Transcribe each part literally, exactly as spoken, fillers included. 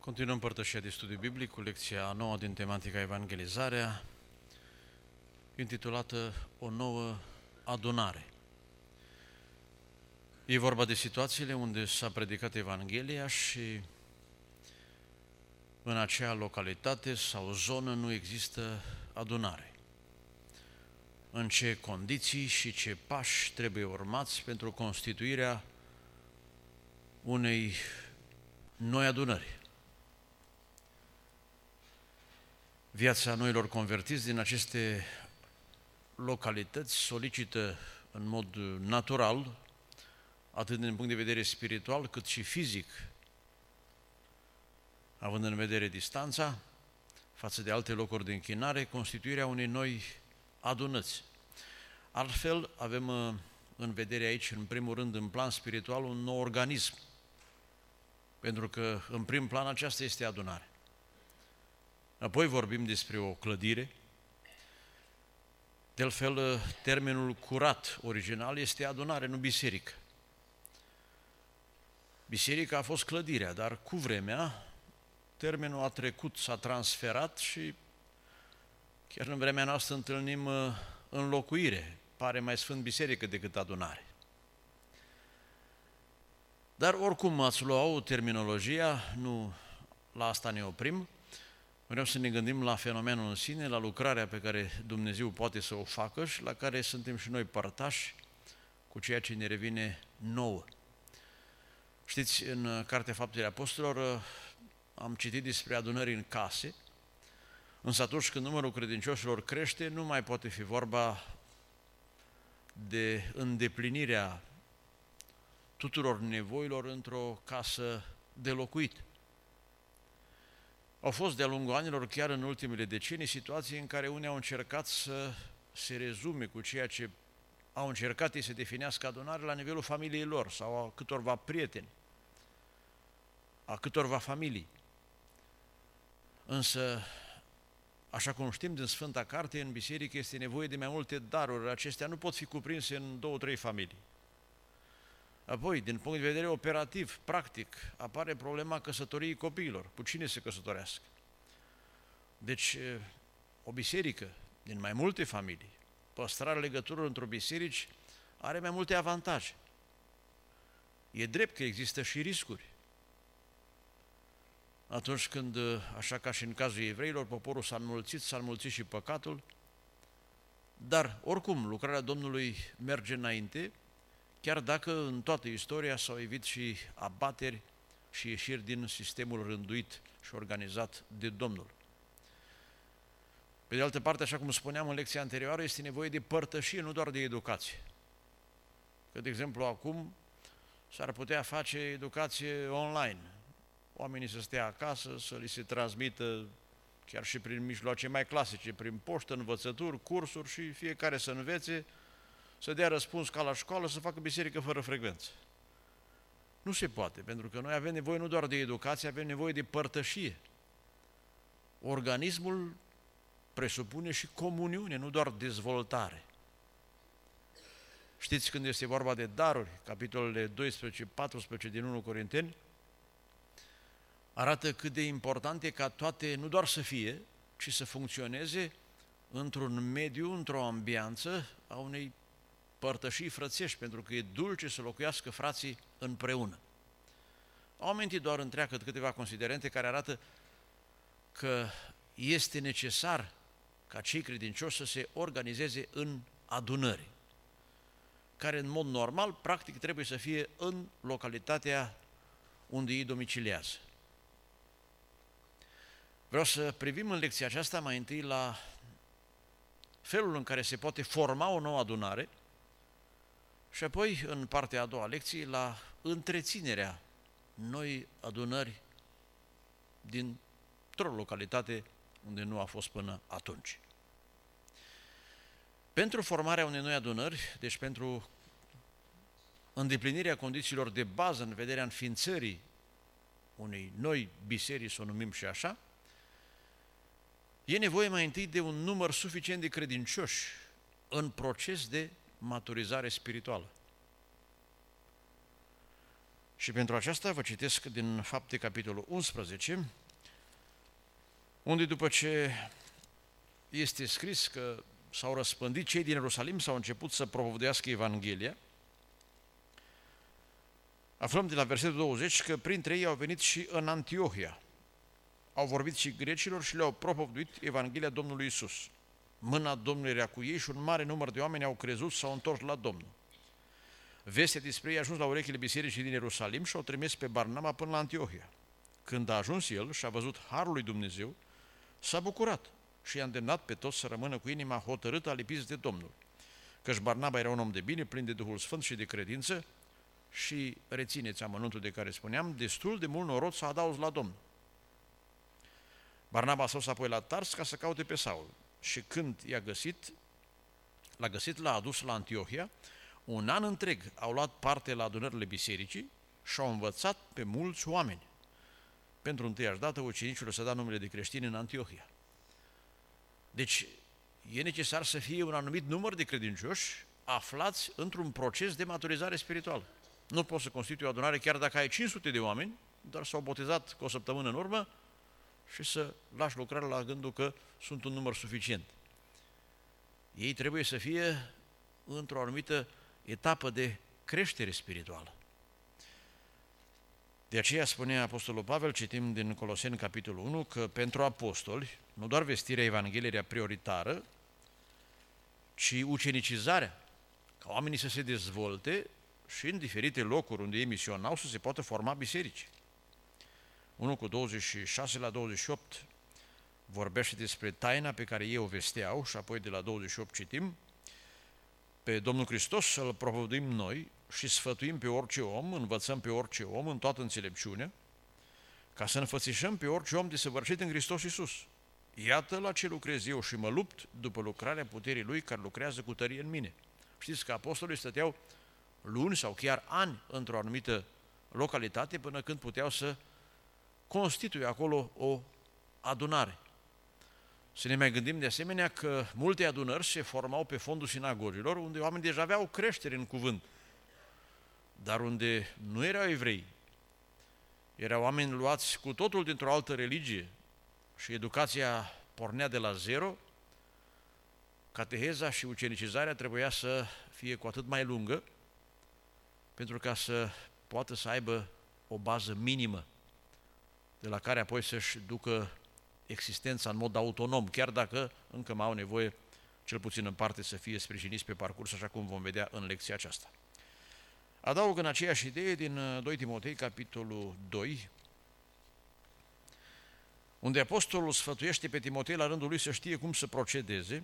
Continuăm părtășia de studiu biblic cu lecția a noua din tematica Evangelizarea, intitulată O nouă adunare. E vorba de situațiile unde s-a predicat Evanghelia și în acea localitate sau zonă nu există adunare. În ce condiții și ce pași trebuie urmați pentru constituirea unei noi adunări. Viața noilor convertiți din aceste localități solicită în mod natural, atât din punct de vedere spiritual cât și fizic, având în vedere distanța față de alte locuri de închinare, constituirea unei noi adunăți. Altfel, avem în vedere aici, în primul rând, în plan spiritual, un nou organism, pentru că, în prim plan, aceasta este adunare. Apoi vorbim despre o clădire. De altfel, termenul curat original este adunare, nu biserică. Biserica a fost clădirea, dar cu vremea termenul a trecut, s-a transferat și chiar în vremea noastră întâlnim înlocuire. Pare mai sfânt biserică decât adunare. Dar oricum ați luat terminologia, nu la asta ne oprim. Vreau să ne gândim la fenomenul în sine, la lucrarea pe care Dumnezeu poate să o facă și la care suntem și noi părtași cu ceea ce ne revine nouă. Știți, în Cartea Faptele Apostolilor am citit despre adunări în case, însă atunci când numărul credincioșilor crește, nu mai poate fi vorba de îndeplinirea tuturor nevoilor într-o casă de locuit. Au fost de-a lungul anilor, chiar în ultimele decenii, situații în care unii au încercat să se rezume cu ceea ce au încercat ei să definească adunare la nivelul familiei lor sau a câtorva prieteni, a câtorva familii. Însă, așa cum știm din Sfânta Carte, în biserică este nevoie de mai multe daruri. Acestea nu pot fi cuprinse în două, trei familii. Apoi, din punct de vedere operativ, practic, apare problema căsătoriei copiilor. Cu cine se căsătorească? Deci, o biserică din mai multe familii, păstrarea legăturilor într-o biserici, are mai multe avantaje. E drept că există și riscuri. Atunci când, așa ca și în cazul evreilor, poporul s-a înmulțit, s-a înmulțit și păcatul, dar, oricum, lucrarea Domnului merge înainte, chiar dacă în toată istoria s-au evit și abateri și ieșiri din sistemul rânduit și organizat de Domnul. Pe de altă parte, așa cum spuneam în lecția anterioară, este nevoie de părtășie, nu doar de educație. Că, de exemplu, acum s-ar putea face educație online. Oamenii să stea acasă, să li se transmită, chiar și prin mijloace mai clasice, prin poștă, învățături, cursuri și fiecare să învețe, să dea răspuns ca la școală, să facă biserică fără frecvență. Nu se poate, pentru că noi avem nevoie nu doar de educație, avem nevoie de părtășie. Organismul presupune și comuniune, nu doar dezvoltare. Știți, când este vorba de daruri, capitolele doisprezece paisprezece din întâi Corinteni, arată cât de important e ca toate nu doar să fie, ci să funcționeze într-un mediu, într-o ambianță a unei părtășii frățești, pentru că e dulce să locuiască frații împreună. Au amintit doar întreagă câteva considerente care arată că este necesar ca cei credincioși să se organizeze în adunări, care în mod normal, practic, trebuie să fie în localitatea unde ei domiciliază. Vreau să privim în lecția aceasta mai întâi la felul în care se poate forma o nouă adunare și apoi, în partea a doua a lecției, la întreținerea noi adunări dintr-o localitate unde nu a fost până atunci. Pentru formarea unei noi adunări, deci pentru îndeplinirea condițiilor de bază în vederea înființării unei noi biserici, să o numim și așa, e nevoie mai întâi de un număr suficient de credincioși în proces de maturizare spirituală. Și pentru aceasta vă citesc din Fapte, capitolul unsprezece, unde după ce este scris că s-au răspândit cei din Ierusalim, s-au început să propovăduiască Evanghelia, aflăm de la versetul douăzeci că printre ei au venit și în Antiohia. Au vorbit și grecilor și le-au propovăduit Evanghelia Domnului Iisus. Mâna Domnului era cu ei și un mare număr de oameni au crezut și s-au întors la Domnul. Vestea despre ei a ajuns la urechile bisericii din Ierusalim și au trimis pe Barnaba până la Antiohia. Când a ajuns el și a văzut harul lui Dumnezeu, s-a bucurat și i-a îndemnat pe toți să rămână cu inima hotărâtă, alipiți de Domnul. Căci Barnaba era un om de bine, plin de Duhul Sfânt și de credință și, rețineți amănuntul de care spuneam, destul de mult norod s-a adaus la Domnul. Barnaba s-a dus apoi la Tars ca să caute pe Saul și când i-a găsit, l-a găsit, l-a adus la Antiohia. Un an întreg au luat parte la adunările bisericii și au învățat pe mulți oameni. Pentru întâiași dată, ucenicilor să da numele de creștini în Antiohia. Deci, e necesar să fie un anumit număr de credincioși aflați într-un proces de maturizare spirituală. Nu poți să constitui o adunare chiar dacă ai cinci sute de oameni, dar s-au botezat cu o săptămână în urmă și să lași lucrarea la gândul că sunt un număr suficient. Ei trebuie să fie într-o anumită etapă de creștere spirituală. De aceea spune Apostolul Pavel, citim din Coloseni, capitolul unu, că pentru apostoli, nu doar vestirea Evangheliei era prioritară, ci ucenicizarea, ca oamenii să se dezvolte și în diferite locuri unde ei misionau să se poată forma biserici. unu cu douăzeci și șase la douăzeci și opt vorbește despre taina pe care ei o vesteau și apoi de la douăzeci și opt citim: pe Domnul Hristos să-L propovăduim noi și sfătuim pe orice om, învățăm pe orice om în toată înțelepciunea, ca să înfățișăm pe orice om desăvârșit în Hristos Iisus. Iată la ce lucrez eu și mă lupt după lucrarea puterii Lui care lucrează cu tărie în mine. Știți că apostolii stăteau luni sau chiar ani într-o anumită localitate până când puteau să constituie acolo o adunare. Să ne mai gândim de asemenea că multe adunări se formau pe fondul sinagogilor, unde oamenii deja aveau creștere în cuvânt, dar unde nu erau evrei, erau oameni luați cu totul dintr-o altă religie și educația pornea de la zero. Cateheza și ucenicizarea trebuia să fie cu atât mai lungă, pentru ca să poată să aibă o bază minimă de la care apoi să-și ducă existența în mod autonom, chiar dacă încă mai au nevoie, cel puțin în parte, să fie sprijiniți pe parcurs, așa cum vom vedea în lecția aceasta. Adaug în aceeași idee din doi Timotei, capitolul doi, unde apostolul sfătuiește pe Timotei la rândul lui să știe cum să procedeze,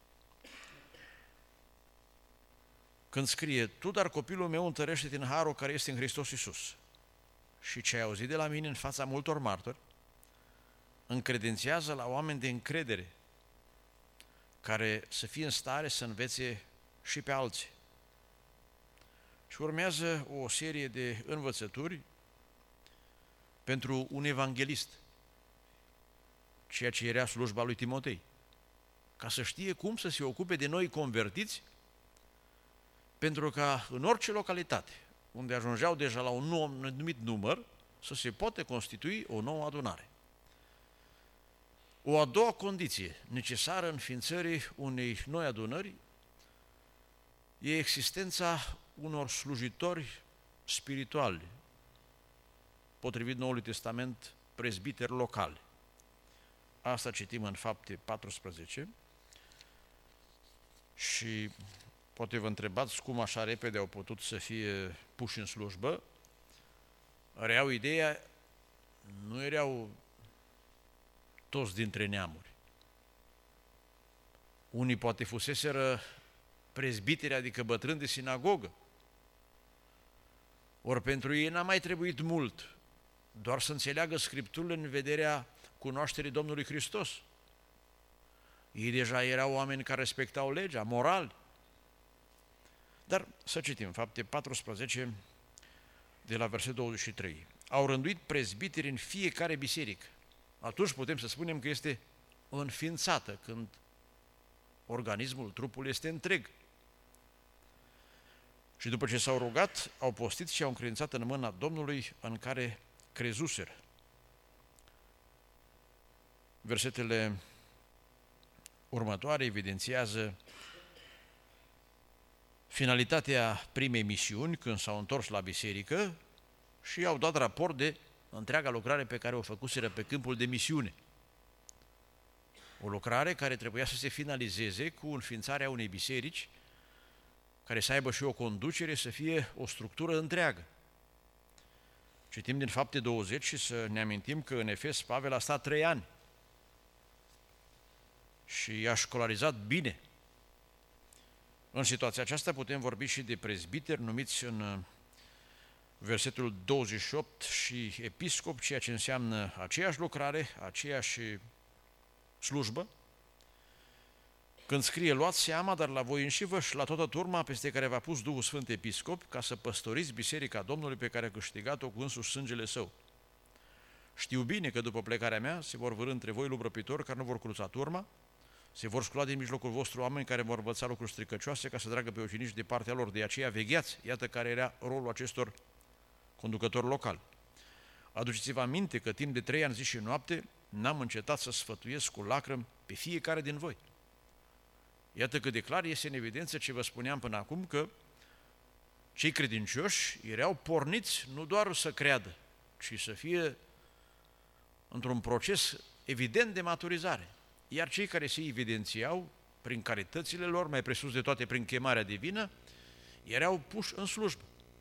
când scrie: tu, dar copilul meu, întărește-te în harul care este în Hristos Iisus. Și ce ai auzit de la mine în fața multor martori, încredențiază la oameni de încredere, care să fie în stare să învețe și pe alții. Și urmează o serie de învățături pentru un evanghelist, ceea ce era slujba lui Timotei, ca să știe cum să se ocupe de noi convertiți, pentru ca în orice localitate unde ajungeau deja la un anumit număr, să se poată constitui o nouă adunare. O a doua condiție necesară înființării unei noi adunări e existența unor slujitori spirituali, potrivit Noului Testament, prezbiteri locali. Asta citim în Fapte paisprezece și poate vă întrebați cum așa repede au putut să fie puși în slujbă. Reau ideea, nu erau toți dintre neamuri. Unii poate fuseseră prezbiteri, adică bătrâni de sinagogă. Ori pentru ei n-a mai trebuit mult, doar să înțeleagă Scripturile în vederea cunoașterii Domnului Hristos. Ei deja erau oameni care respectau legea, morali. Dar să citim, Fapte paisprezece, de la versetul douăzeci și trei. Au rânduit prezbiteri în fiecare biserică. Atunci putem să spunem că este înființată, când organismul, trupul este întreg. Și după ce s-au rugat, au postit și au încredințat în mâna Domnului în care crezuseră. Versetele următoare evidențiază finalitatea primei misiuni când s-au întors la biserică și au dat raport de întreaga lucrare pe care o făcuseră pe câmpul de misiune. O lucrare care trebuia să se finalizeze cu înființarea unei biserici care să aibă și o conducere, să fie o structură întreagă. Citim din Fapte douăzeci și să ne amintim că în Efes Pavel a stat trei ani și i-a școlarizat bine. În situația aceasta putem vorbi și de prezbiteri numiți în versetul douăzeci și opt și episcop, ceea ce înseamnă aceeași lucrare, aceeași slujbă. Când scrie, luați seama, dar la voi înșivă și la toată turma peste care v-a pus Duhul Sfânt episcop, ca să păstoriți biserica Domnului pe care a câștigat-o cu însuși sângele său. Știu bine că după plecarea mea se vor vârâ între voi lubrăpitori care nu vor cruța turma, se vor scula din mijlocul vostru oameni care vor învăța lucruri stricăcioase ca să tragă pe ucenici de partea lor. De aceea vegheați, iată care era rolul acestor conducători locali. Aduceți-vă aminte că timp de trei ani zi și noapte n-am încetat să sfătuiesc cu lacrimi pe fiecare din voi. Iată că de clar este în evidență ce vă spuneam până acum, că cei credincioși erau porniți nu doar să creadă, ci să fie într-un proces evident de maturizare. Iar cei care se evidențiau prin calitățile lor, mai presus de toate prin chemarea divină, erau puși în slujbă.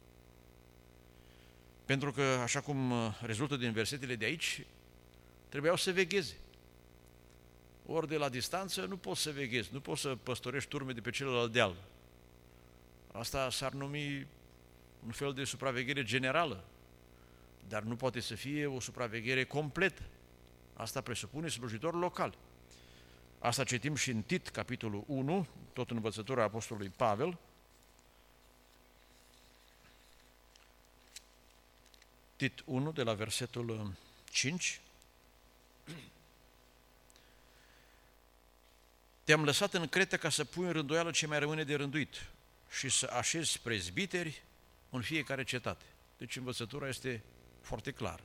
Pentru că, așa cum rezultă din versetele de aici, trebuiau să vegheze. Ori de la distanță nu poți să veghezi, nu poți să păstorești turme de pe celălalt deal. Asta s-ar numi un fel de supraveghere generală, dar nu poate să fie o supraveghere completă. Asta presupune slujitori locali. Asta citim și în Tit, capitolul unu, tot în învățătura apostolului Pavel. Tit unu, de la versetul cinci. Te-am lăsat în Cretă ca să pui în rânduială ce mai rămâne de rânduit și să așezi prezbiteri în fiecare cetate. Deci învățătura este foarte clară.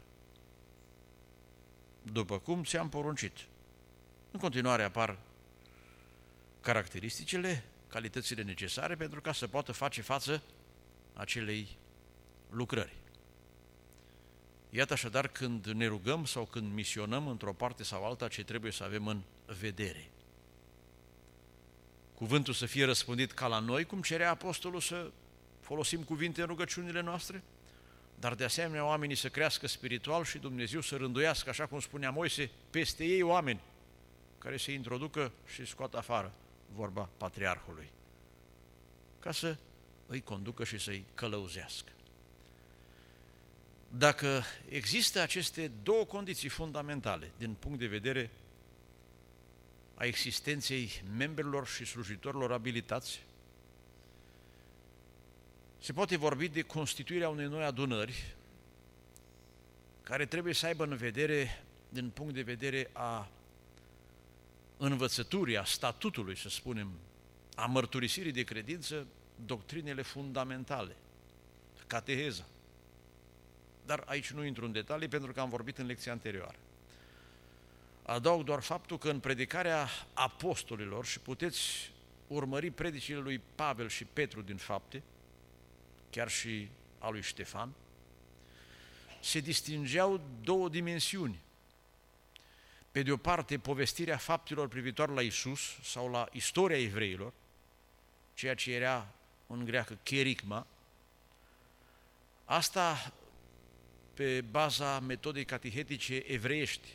După cum ți-am poruncit. În continuare apar caracteristicile, calitățile necesare pentru ca să poată face față acelei lucrări. Iată așadar când ne rugăm sau când misionăm într-o parte sau alta ce trebuie să avem în vedere. Cuvântul să fie răspândit ca la noi, cum cerea apostolul să folosim cuvinte în rugăciunile noastre, dar de asemenea oamenii să crească spiritual și Dumnezeu să rânduiască, așa cum spunea Moise, peste ei oameni care se introducă și scoată afară vorba patriarhului, ca să îi conducă și să-i călăuzească. Dacă există aceste două condiții fundamentale din punct de vedere a existenței membrilor și slujitorilor abilitați, se poate vorbi de constituirea unei noi adunări care trebuie să aibă în vedere, din punct de vedere a învățăturii, a statutului, să spunem, a mărturisirii de credință, doctrinele fundamentale, cateheza. Dar aici nu intru în detalii pentru că am vorbit în lecția anterioară. Adaug doar faptul că în predicarea apostolilor, și puteți urmări predicile lui Pavel și Petru din Fapte, chiar și a lui Ștefan, se distingeau două dimensiuni. Pe de o parte, povestirea faptelor privitoare la Iisus sau la istoria evreilor, ceea ce era în greacă cherigma, asta pe baza metodei catehetice evreiești.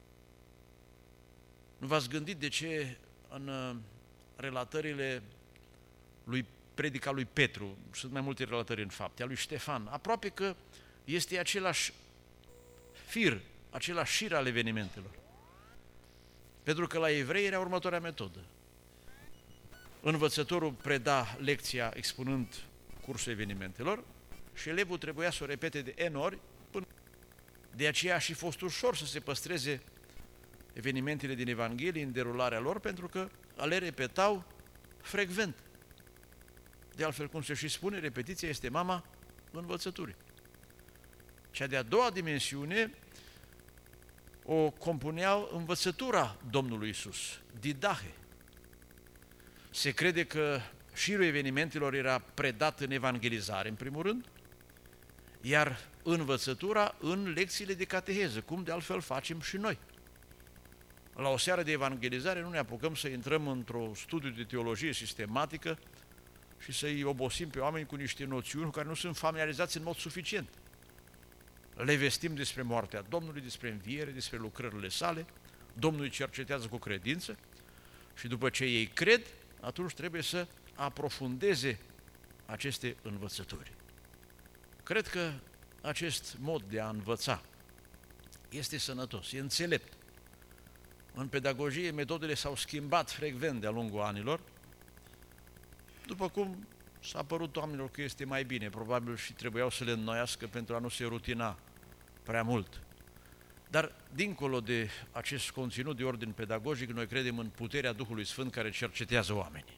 Nu v-ați gândit de ce în relatările lui predica lui Petru, sunt mai multe relatări în Fapte, a lui Ștefan, aproape că este același fir, același șir al evenimentelor. Pentru că la evrei era următoarea metodă. Învățătorul preda lecția expunând cursul evenimentelor și elevul trebuia să o repete de N ori, până de aceea a și fost ușor să se păstreze evenimentele din Evanghelie în derularea lor, pentru că le repetau frecvent. De altfel, cum se și spune, repetiția este mama învățăturii. Cea de-a doua dimensiune o compuneau învățătura Domnului Iisus, didahe. Se crede că șirul evenimentelor era predat în evangelizare, în primul rând, iar învățătura în lecțiile de cateheză, cum de altfel facem și noi. La o seară de evangelizare nu ne apucăm să intrăm într-un studiu de teologie sistematică și să-i obosim pe oameni cu niște noțiuni cu care nu sunt familiarizați în mod suficient. Le vestim despre moartea Domnului, despre înviere, despre lucrările sale, Domnul îi cercetează cu credință și după ce ei cred, atunci trebuie să aprofundeze aceste învățături. Cred că acest mod de a învăța este sănătos, e înțelept. În pedagogie, metodele s-au schimbat frecvent de-a lungul anilor, după cum s-a părut oamenilor că este mai bine, probabil și trebuiau să le înnoiască pentru a nu se rutina prea mult. Dar, dincolo de acest conținut de ordin pedagogic, noi credem în puterea Duhului Sfânt care cercetează oamenii.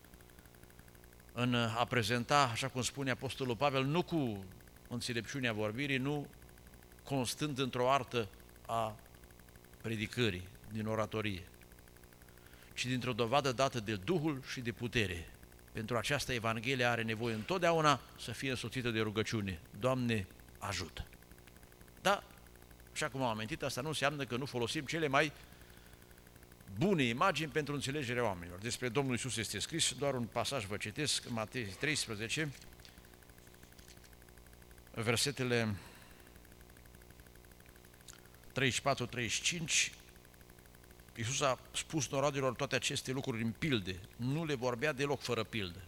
În a prezenta, așa cum spune Apostolul Pavel, nu cu înțelepciunea vorbirii, nu constând într-o artă a predicării, din oratorie, ci dintr-o dovadă dată de Duhul și de putere. Pentru aceasta Evanghelia are nevoie întotdeauna să fie însoțită de rugăciune. Doamne, ajută! Da, așa cum am amintit, asta nu înseamnă că nu folosim cele mai bune imagini pentru înțelegerea oamenilor. Despre Domnul Iisus este scris, doar un pasaj vă citesc, Matei treisprezece, versetele treizeci și patru treizeci și cinci. Iisus a spus norodilor toate aceste lucruri în pilde, nu le vorbea deloc fără pildă.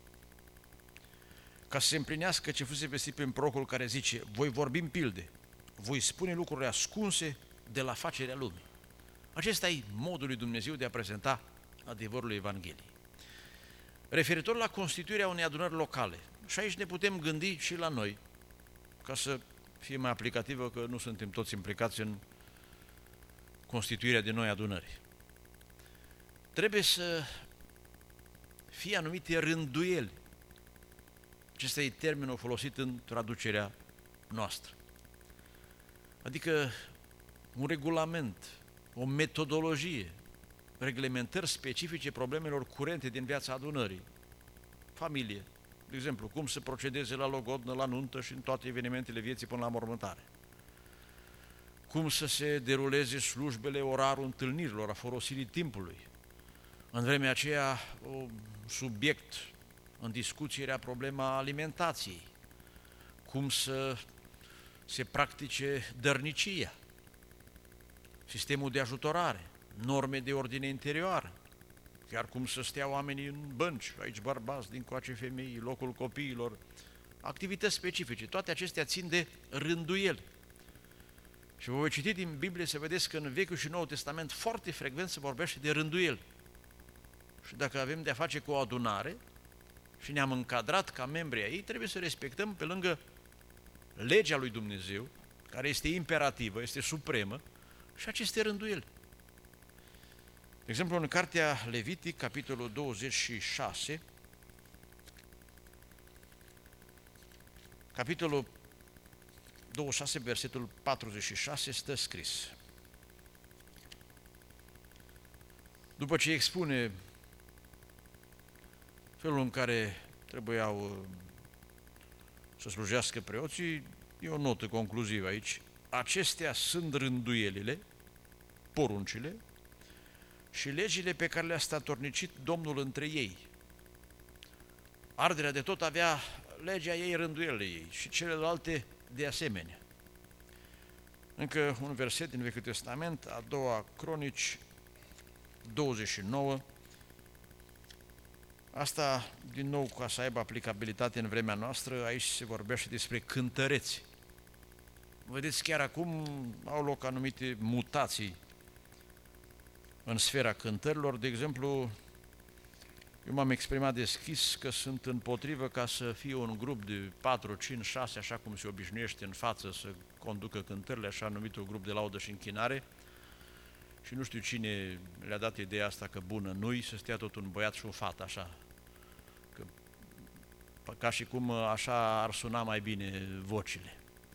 Ca să se împlinească ce fusese vestit prin prorocul care zice, voi vorbi în pilde, voi spune lucruri ascunse de la facerea lumii. Acesta e modul lui Dumnezeu de a prezenta adevărul Evangheliei. Referitor la constituirea unei adunări locale, și aici ne putem gândi și la noi, ca să fie mai aplicativă, că nu suntem toți implicați în constituirea de noi adunări. Trebuie să fie anumite rânduieli. Acesta e termenul folosit în traducerea noastră. Adică un regulament, o metodologie, reglementări specifice problemelor curente din viața adunării. Familie, de exemplu, cum să procedeze la logodnă, la nuntă și în toate evenimentele vieții până la mormântare. Cum să se deruleze slujbele, orarul întâlnirilor, a folosirii timpului. În vremea aceea, un subiect în discuție era problema alimentației. Cum să se practice dărnicia, sistemul de ajutorare, norme de ordine interioară, chiar cum să stea oamenii în bănci, aici bărbați, dincoace femei, locul copiilor, activități specifice. Toate acestea țin de rânduieli. Și vă voi citi din Biblie să vedeți că în Vechiul și Noul Testament foarte frecvent se vorbește de rânduieli. Și dacă avem de-a face cu o adunare și ne-am încadrat ca membri ai ei, trebuie să respectăm pe lângă legea lui Dumnezeu, care este imperativă, este supremă, și aceste rânduieli. De exemplu, în cartea Levitic, capitolul douăzeci și șase, capitolul douăzeci și șase, versetul patruzeci și șase, stă scris. După ce expune felul în care trebuiau să slujească preoții, e o notă concluzivă aici. Acestea sunt rânduielile, poruncile și legile pe care le-a statornicit Domnul între ei. Arderea de tot avea legea ei, rânduielile ei și celelalte de asemenea. Încă un verset din Vechiul Testament, a doua Cronici douăzeci și nouă. Asta, din nou, ca să aibă aplicabilitate în vremea noastră, aici se vorbește despre cântăreți. Vedeți, chiar acum au loc anumite mutații în sfera cântărilor. De exemplu, eu m-am exprimat deschis că sunt împotrivă ca să fie un grup de patru, cinci, șase, așa cum se obișnuiește în față să conducă cântările, așa numitul grup de laudă și închinare. Și nu știu cine le-a dat ideea asta că bună nu-i să stea tot un băiat și o fată, așa. Că ca și cum așa ar suna mai bine vocile.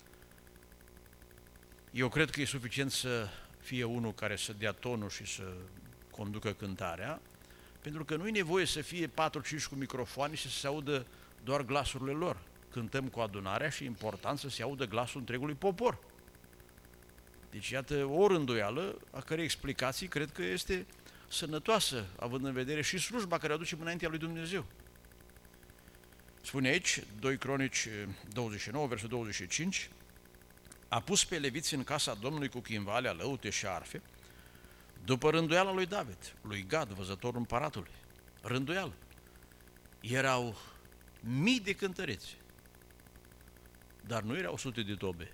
Eu cred că e suficient să fie unul care să dea tonul și să conducă cântarea, pentru că nu e nevoie să fie patru cinci cu microfoane și să se audă doar glasurile lor. Cântăm cu adunarea și e important să se audă glasul întregului popor. Deci, iată, o rânduială, a cărei explicații cred că este sănătoasă, având în vedere și slujba care o aducem înaintea lui Dumnezeu. Spune aici, doi Cronici douăzeci și nouă, versul douăzeci și cinci, a pus pe leviți în casa Domnului cu chimvale, alăute și arfe, după rânduiala lui David, lui Gad, văzătorul împăratului. Rânduială. Erau mii de cântăreți, dar nu erau sute de tobe.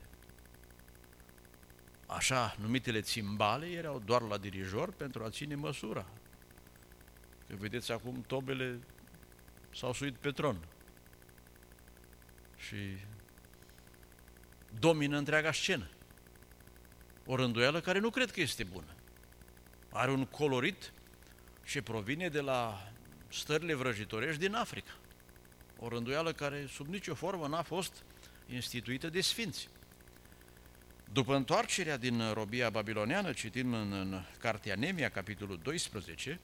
Așa numitele țimbale erau doar la dirijor pentru a ține măsura. Că vedeți acum tobele s-au suit pe tron și domină întreaga scenă. O rânduială care nu cred că este bună. Are un colorit și provine de la stările vrăjitorești din Africa. O rânduială care sub nicio formă n-a fost instituită de sfinți. După întoarcerea din robia babiloniană, citim în, în cartea Nemia, capitolul doisprezece,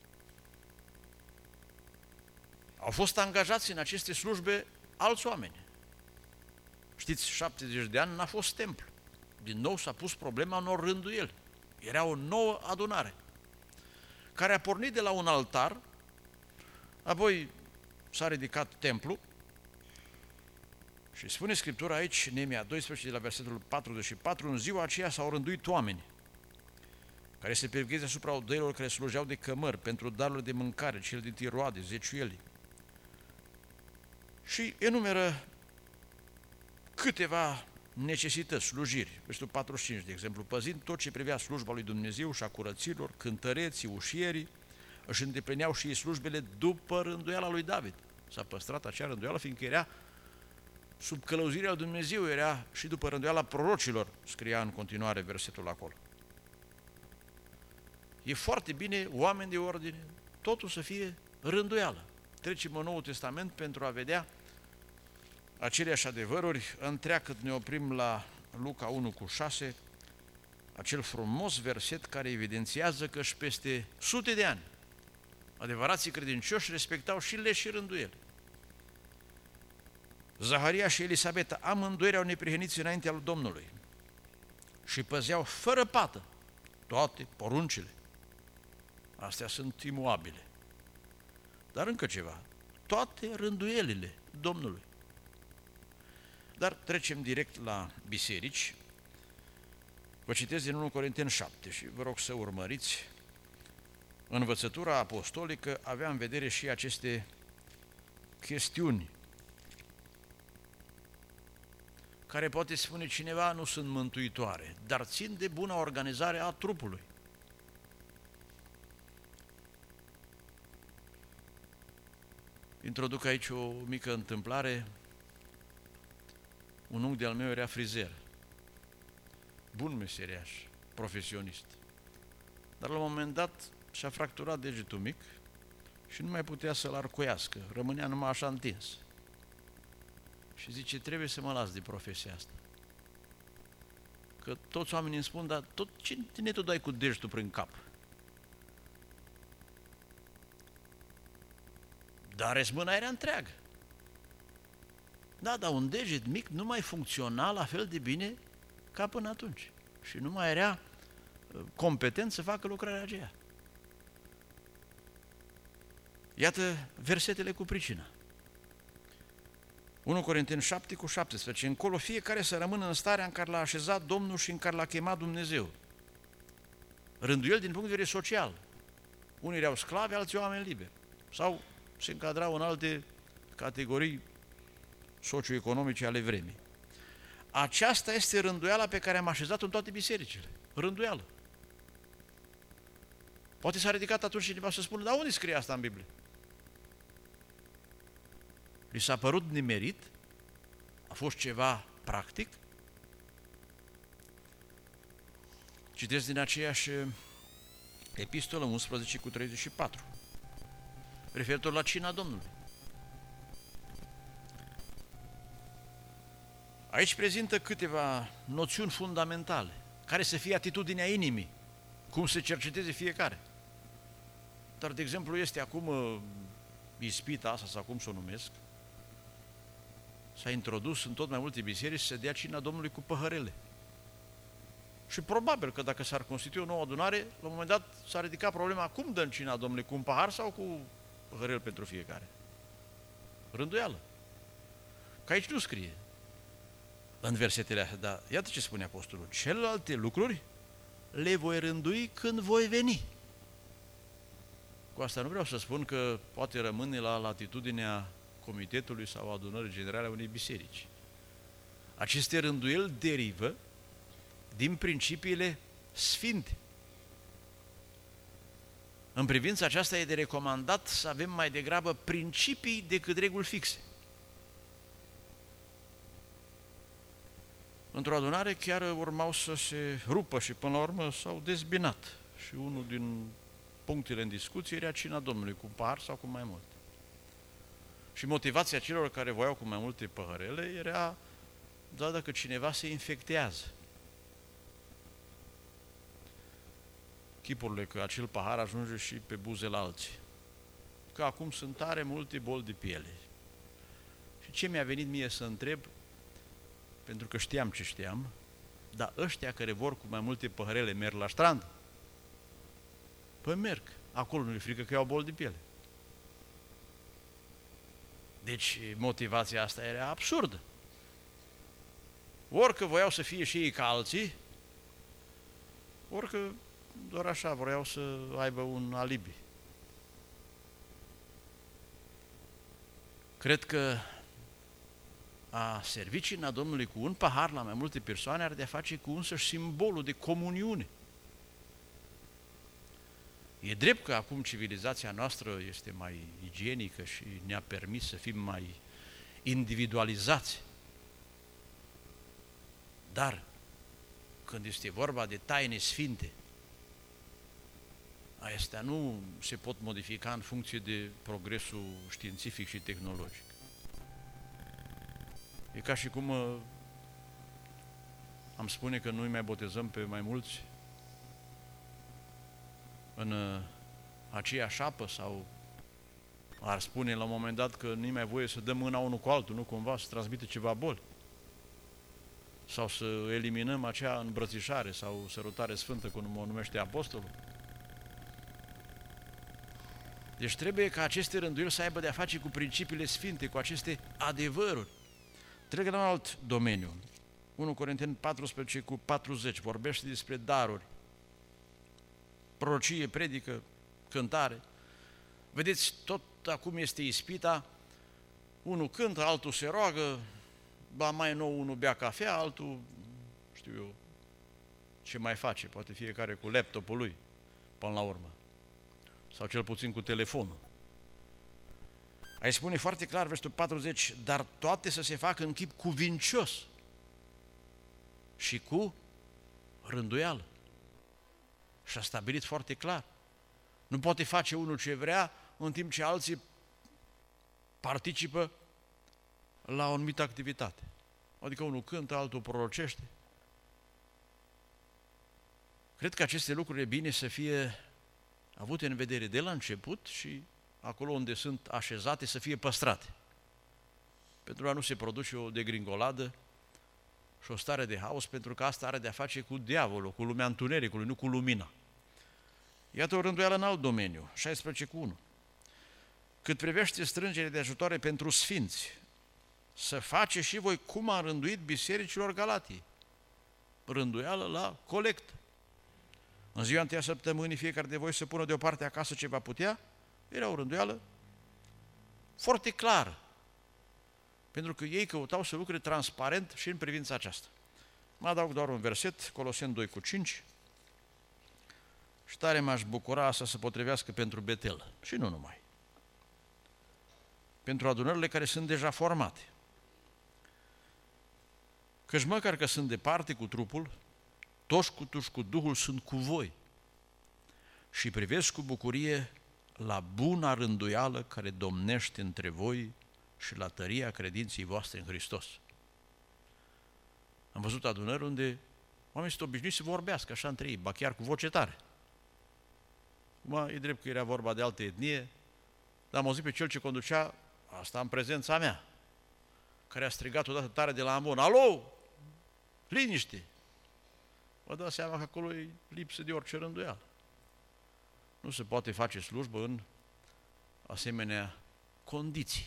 au fost angajați în aceste slujbe alți oameni. Știți, șaptezeci de ani n-a fost templu. Din nou s-a pus problema unor rânduieli. Era o nouă adunare, care a pornit de la un altar, apoi s-a ridicat templu și spune Scriptura aici, Nemia doisprezece, de la versetul patruzeci și patru, în ziua aceea s-au rânduit oameni care se pergheze asupra odeilor care slujeau de cămări, pentru darurile de mâncare, cele din tiroade, zeciuieli. Și enumeră câteva necesități, slujiri, versetul patruzeci și cinci, de exemplu, păzind tot ce privea slujba lui Dumnezeu și a curăților, cântăreții, ușierii, își îndeplineau și ei slujbele după rânduiala lui David. S-a păstrat acea rânduială, fiindcă era sub călăuzirea lui Dumnezeu, era și după rânduiala prorocilor, scria în continuare versetul acolo. E foarte bine, oameni de ordine, totul să fie rânduială. Trecem în Noul Testament pentru a vedea aceleași adevăruri, întreagăt ne oprim la Luca unu cu șase, acel frumos verset care evidențiază că și peste sute de ani adevărații credincioși respectau și legi și rânduieli. Zaharia și Elisabeta amândoi erau neprihăniți înaintea lui Domnului și păzeau fără pată toate poruncile. Astea sunt imuabile. Dar încă ceva, toate rânduielile Domnului. Dar trecem direct la biserici. Vă citesc din unu Corinteni șapte și vă rog să urmăriți. Învățătura apostolică avea în vedere și aceste chestiuni care, poate spune cineva, nu sunt mântuitoare, dar țin de buna organizare a trupului. Introduc aici o mică întâmplare. Un unchi de-al meu era frizer, bun meseriaș, profesionist, dar la un moment dat și-a fracturat degetul mic și nu mai putea să-l arcuiască, rămânea numai așa întins. Și zice, trebuie să mă las de profesia asta. Că toți oamenii îmi spun, dar tot, cine tu dai cu degetul prin cap? Dar mâna era întreagă. Da, dar un deget mic nu mai funcționa la fel de bine ca până atunci. Și nu mai era competent să facă lucrarea aceea. Iată versetele cu pricina. unu Corinteni șapte cu șaptesprezece. Încolo fiecare să rămână în starea în care l-a așezat Domnul și în care l-a chemat Dumnezeu. Rânduieli din punct de vedere social. Unii erau sclavi, alții oameni liberi. Sau se încadrau în alte categorii socioeconomice ale vremii. Aceasta este rânduiala pe care am așezat-o în toate bisericile. Rânduială. Poate s-a ridicat atunci cineva să spună, dar unde scrie asta în Biblie? Li s-a părut nimerit? A fost ceva practic? Citesc din aceeași epistolă unsprezece cu treizeci și patru, referitor la cina Domnului. Aici prezintă câteva noțiuni fundamentale, care să fie atitudinea inimii, cum să cerceteze fiecare. Dar, de exemplu, este acum ispita asta, sau cum să o numesc, s-a introdus în tot mai multe biserici să se dea cina Domnului cu păhărele. Și probabil că dacă s-ar constitui o nouă adunare, la un moment dat s-ar ridica problema, cum dăm cina Domnului, cu un pahar sau cu păhărel pentru fiecare? Rânduială. Că aici nu scrie în versetele astea, dar iată ce spune apostolul: celelalte lucruri le voi rândui când voi veni. Cu asta nu vreau să spun că poate rămâne la latitudinea comitetului sau adunării generale a unei biserici. Aceste rânduieli derivă din principiile sfinte. În privința aceasta e de recomandat să avem mai degrabă principii decât reguli fixe. Într-o adunare chiar urmau să se rupă și până la urmă s-au dezbinat. Și unul din punctele în discuție era cina Domnului, cu un pahar sau cu mai mult. Și motivația celor care voiau cu mai multe păhărele era doar dacă cineva se infectează. Chipurile că acel pahar ajunge și pe buzele alții. Că acum sunt tare multe boli de piele. Și ce mi-a venit mie să întreb, pentru că știam ce știam, dar ăștia care vor cu mai multe păhărele merg la strand? Păi merg. Acolo nu-i frică că iau boli de piele. Deci motivația asta era absurdă. Orică voiau să fie și ei ca alții, orică doar așa vreau să aibă un alibi. Cred că a servi cina Domnului cu un pahar la mai multe persoane are de-a face cu însăși simbolul de comuniune. E drept că acum civilizația noastră este mai igienică și ne-a permis să fim mai individualizați. Dar când este vorba de taine sfinte, astea nu se pot modifica în funcție de progresul științific și tehnologic. E ca și cum am spune că noi mai botezăm pe mai mulți în aceeași apă, sau ar spune la un moment dat că nu-i mai voie să dăm mâna unul cu altul, nu cumva să transmită ceva boli. Sau să eliminăm acea îmbrățișare sau sărutare sfântă, cum o numește apostolul. Deci trebuie ca aceste rânduieli să aibă de-a face cu principiile sfinte, cu aceste adevăruri. Trec la un alt domeniu. unu Corinteni paisprezece cu patruzeci vorbește despre daruri. Prorocie, predică, cântare. Vedeți, tot acum este ispita, unul cântă, altul se roagă, ba mai nou unul bea cafea, altul, știu eu, ce mai face, poate fiecare cu laptopul lui, până la urmă, sau cel puțin cu telefonul. Aici spune foarte clar, versetul patruzeci, dar toate să se facă în chip cuvincios și cu rânduială. Și a stabilit foarte clar. Nu poate face unul ce vrea, în timp ce alții participă la o anumită activitate. Adică unul cântă, altul prorocește. Cred că aceste lucruri e bine să fie avute în vedere de la început și acolo unde sunt așezate să fie păstrate. Pentru a nu se produce o degringoladă și o stare de haos, pentru că asta are de-a face cu diavolul, cu lumea întunericului, nu cu lumina. Iată o rânduială în alt domeniu, șaisprezece cu unu. Cât privește strângerea de ajutoare pentru sfinți, să face și voi cum a rânduit bisericilor Galatiei. Rânduială la colectă. În ziua întâia săptămânii fiecare de voi să pună deoparte acasă ce va putea, era o rânduială foarte clară. Pentru că ei căutau să lucre transparent și în privința aceasta. Mă adaug doar un verset, Coloseni doi cu cinci. Și tare m-aș bucura să se potrivească pentru Betel. Și nu numai. Pentru adunările care sunt deja formate. Căci măcar că sunt departe cu trupul, toți cu tuși cu Duhul sunt cu voi. Și privesc cu bucurie la buna rânduială care domnește între voi și la tăria credinței voastre în Hristos. Am văzut adunări unde oamenii sunt obișnuiți să vorbească așa între ei, ba chiar cu voce tare. Acum e drept că era vorba de altă etnie, dar am auzit pe cel ce conducea, asta în prezența mea, care a strigat odată tare de la ambon: alo, liniște! Vă dați seama că acolo e lipsă de orice rânduială. Nu se poate face slujbă în asemenea condiții.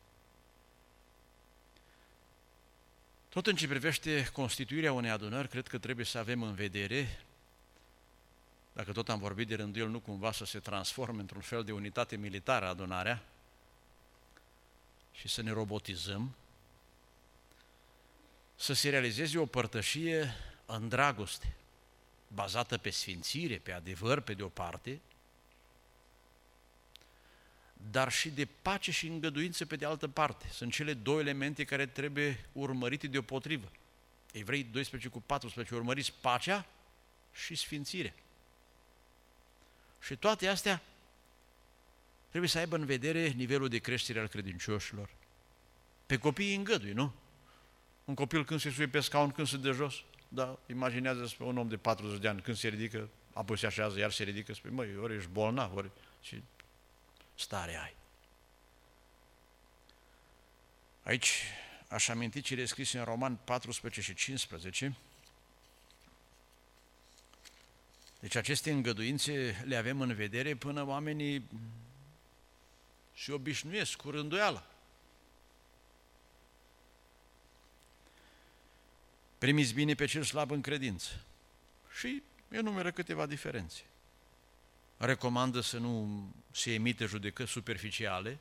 Tot în ce privește constituirea unei adunări, cred că trebuie să avem în vedere, dacă tot am vorbit de rânduiel, nu cumva să se transforme într-un fel de unitate militară adunarea și să ne robotizăm, să se realizeze o părtășie în dragoste, bazată pe sfințire, pe adevăr, pe de o parte, dar și de pace și îngăduință pe de altă parte. Sunt cele două elemente care trebuie urmărite deopotrivă. Evrei doisprezece cu paisprezece, urmăriți pacea și sfințirea. Și toate astea trebuie să aibă în vedere nivelul de creștere al credincioșilor. Pe copii îi îngădui, nu? Un copil când se suie pe scaun, când se dă jos, da, imaginează-ți pe un om de patruzeci de ani, când se ridică, apoi se așează, iar se ridică, spune: măi, ori ești bolnav, ori ce stare ai. Aici aș aminti cele scrise în Romani paisprezece și cincisprezece. Deci aceste îngăduințe le avem în vedere până oamenii se obișnuiesc cu rânduiala. Primiți bine pe cel slab în credință. Și enumeră câteva diferențe. Recomandă să nu se emite judecăți superficiale.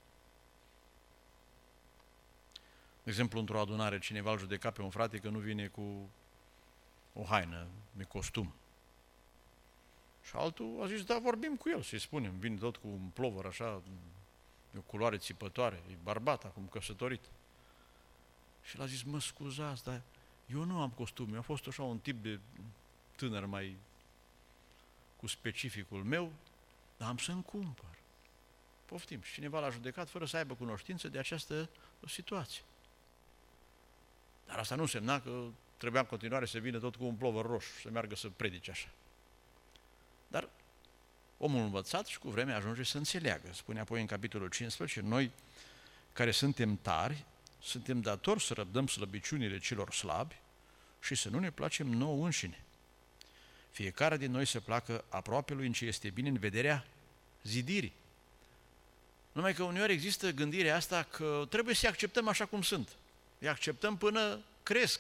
De exemplu, într-o adunare, cineva îl judeca pe un frate că nu vine cu o haină, de costum. Și altul a zis: da, vorbim cu el, să-i spunem, vine tot cu un plovăr așa, de o culoare țipătoare, e bărbat, acum căsătorit. Și el a zis: mă scuzați, dar eu nu am costum, eu am fost așa un tip de tânăr mai cu specificul meu, dar am să-mi cumpăr. Poftim. Și cineva l-a judecat fără să aibă cunoștință de această situație. Dar asta nu însemna că trebuia în continuare să vină tot cu un plovăr roșu, să meargă să predice așa. Dar omul învățat și cu vremea ajunge să înțeleagă. Spune apoi în capitolul cincisprezece, noi care suntem tari, suntem datori să răbdăm slăbiciunile celor slabi și să nu ne placem nouă înșine. Fiecare din noi să placă aproape lui în ce este bine în vederea zidirii. Numai că uneori există gândirea asta că trebuie să-i acceptăm așa cum sunt. Îi acceptăm până cresc.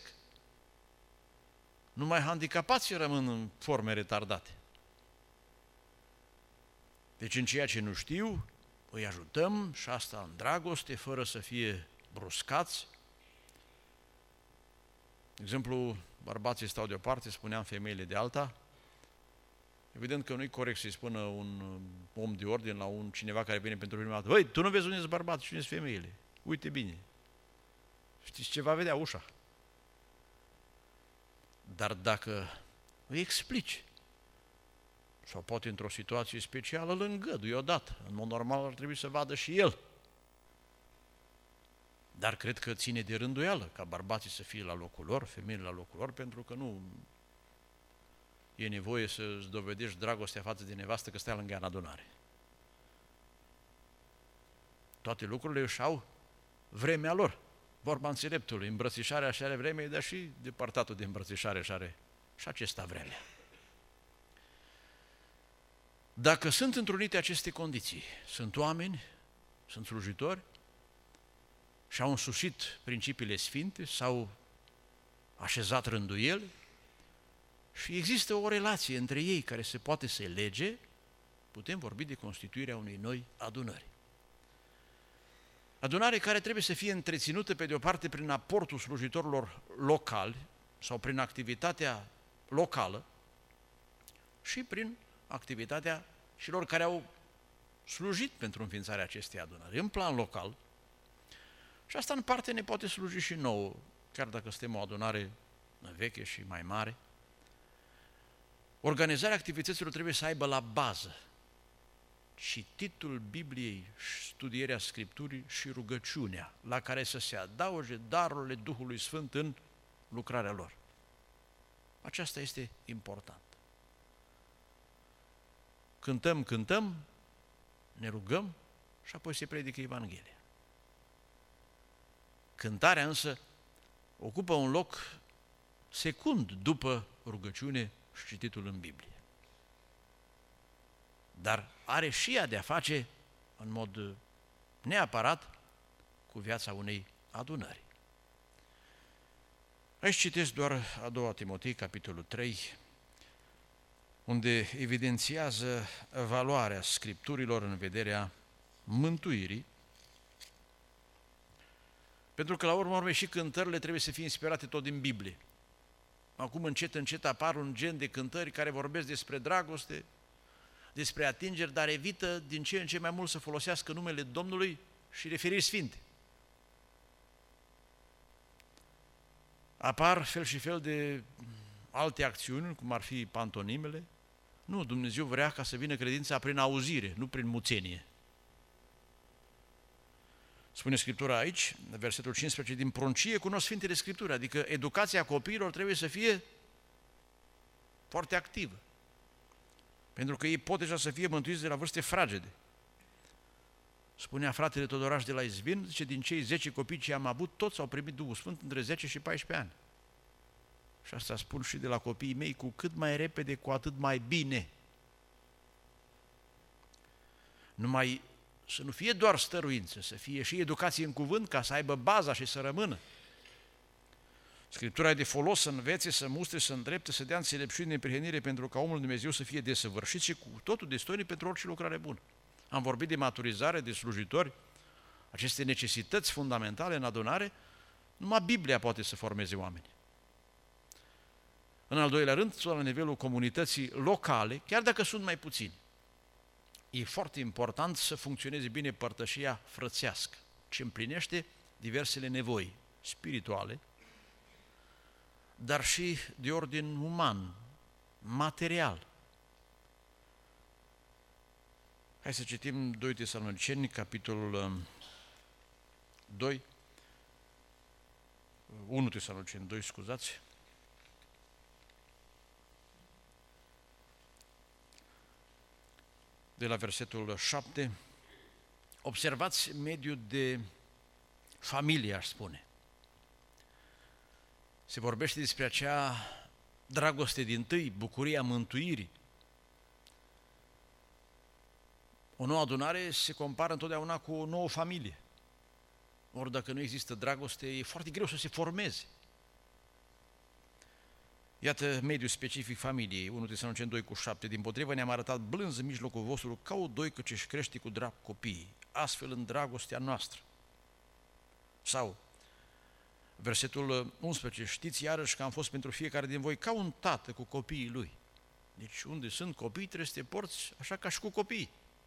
Numai handicapații rămân în forme retardate. Deci în ceea ce nu știu, îi ajutăm și asta în dragoste, fără să fie bruscați. De exemplu, bărbații stau deoparte, spuneam femeile de alta. Evident că nu-i corect să-i spună un om de ordine la un cineva care vine pentru prima dată: băi, tu nu vezi unde-s bărbatul și unde-s femeile? Uite bine. Știți ce va vedea ușa? Dar dacă îi explici, sau poate într-o situație specială îl îngădui odată, în mod normal ar trebui să vadă și el. Dar cred că ține de rânduială ca bărbații să fie la locul lor, femeile la locul lor, pentru că nu e nevoie să-ți dovedești dragostea față de nevastă că stai lângă ea în adunare. Toate lucrurile își au vremea lor. Vorba înțeleptului, îmbrățișarea și are vreme, dar și depărtatul de îmbrățișare și are și acesta vremea. Dacă sunt întrunite aceste condiții, sunt oameni, sunt slujitori și au însușit principiile sfinte, s-au așezat rânduieli și există o relație între ei care se poate să lege, putem vorbi de constituirea unei noi adunări. Adunare care trebuie să fie întreținută pe de o parte prin aportul slujitorilor locali sau prin activitatea locală și prin activitatea celor care au slujit pentru înființarea acestei adunări, în plan local. Și asta în parte ne poate sluji și nouă, chiar dacă suntem o adunare veche și mai mare. Organizarea activităților trebuie să aibă la bază cititul Bibliei, studierea Scripturii și rugăciunea, la care să se adauge darurile Duhului Sfânt în lucrarea lor. Aceasta este important. Cântăm, cântăm, ne rugăm și apoi se predică Evanghelia. Cântarea însă ocupă un loc secund după rugăciune și cititul în Biblie. Dar are și ea de a face în mod neapărat cu viața unei adunări. Aici citesc doar a doua Timotei, capitolul trei, unde evidențiază valoarea Scripturilor în vederea mântuirii, pentru că la urmă urmei și cântările trebuie să fie inspirate tot din Biblie. Acum încet, încet apar un gen de cântări care vorbesc despre dragoste, despre atingeri, dar evită din ce în ce mai mult să folosească numele Domnului și referiri sfinte. Apar fel și fel de alte acțiuni, cum ar fi pantonimele. Nu, Dumnezeu vrea ca să vină credința prin auzire, nu prin muțenie. Spune Scriptura aici, versetul cincisprezece, din pruncie cunosc Sfintele Scripturi, adică educația copiilor trebuie să fie foarte activă, pentru că ei pot deja să fie mântuiți de la vârste fragede. Spunea fratele Todoraș de la Izvin, zice, din cei zece copii ce am avut, toți au primit Duhul Sfânt între zece și paisprezece ani. Și asta spun și de la copiii mei, cu cât mai repede, cu atât mai bine. Numai să nu fie doar stăruință, să fie și educație în cuvânt, ca să aibă baza și să rămână. Scriptura e de folos să învețe, să mustre, să îndrepte, să dea înțelepciune, neprihănire, pentru ca omul Dumnezeu să fie desăvârșit și cu totul destoinic pentru orice lucrare bună. Am vorbit de maturizare, de slujitori, aceste necesități fundamentale în adunare, numai Biblia poate să formeze oameni. În al doilea rând, la nivelul comunității locale, chiar dacă sunt mai puțini, e foarte important să funcționeze bine părtășia frățească, ce împlinește diversele nevoi spirituale, dar și de ordin uman, material. Hai să citim doi Tesaloniceni, capitolul doi, unu Tesaloniceni doi, scuzați. De la versetul șapte, observați mediul de familie, aș spune. Se vorbește despre acea dragoste dintâi, bucuria mântuirii. O nouă adunare se compară întotdeauna cu o nouă familie. Ori dacă nu există dragoste, e foarte greu să se formeze. Iată mediul specific familiei, unu Tesaloniceni doi cu șapte, dimpotrivă ne-am arătat blânzi în mijlocul vostru ca o doică ce-și crește cu drag copiii, astfel în dragostea noastră. Sau, versetul unsprezece, știți iarăși că am fost pentru fiecare din voi ca un tată cu copiii lui. Deci unde sunt copii trebuie să te porți așa ca și cu copiii.